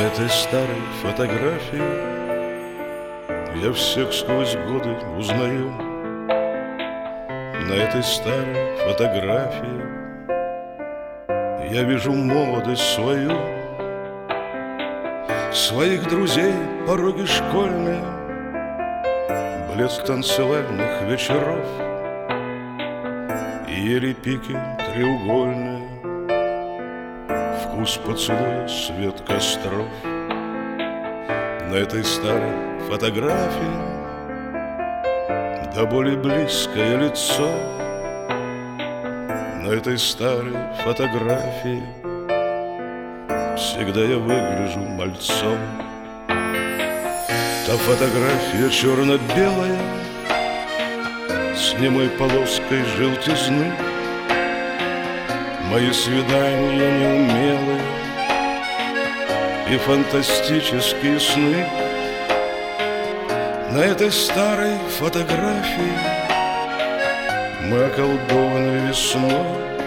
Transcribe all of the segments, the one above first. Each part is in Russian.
этой старой фотографии я всех сквозь годы узнаю. На этой старой фотографии я вижу молодость свою, своих друзей пороги школьные, блеск танцевальных вечеров и ели пики треугольные, вкус поцелуя, свет костров. На этой старой фотографии до боли близкое лицо. На этой старой фотографии всегда я выгляжу мальцом. Та фотография черно-белая с немой полоской желтизны, мои свидания неумелые и фантастические сны. На этой старой фотографии мы околдованы весной,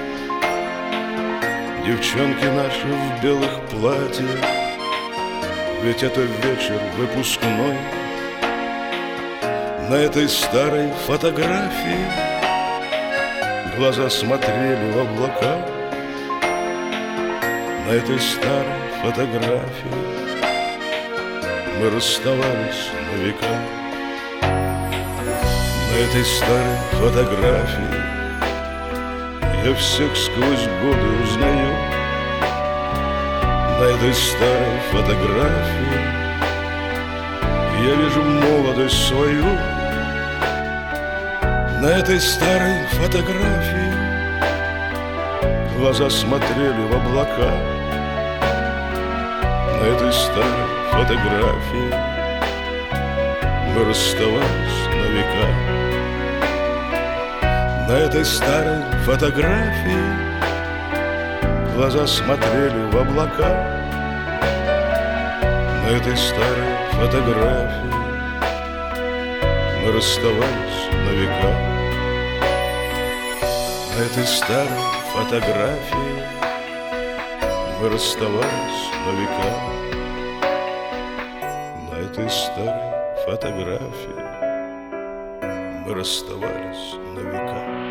девчонки наши в белых платьях, ведь это вечер выпускной. На этой старой фотографии глаза смотрели в облака. На этой старой фотографии мы расставались на века. На этой старой фотографии я всех сквозь годы узнаю. На этой старой фотографии я вижу молодость свою. На этой старой фотографии глаза смотрели в облака. На этой старой фотографии мы расставались на века. На этой старой фотографии глаза смотрели в облака. На этой старой фотографии мы расставались на века. На этой старой фотографии мы расставались на века. На этой старой фотографии мы расставались на века.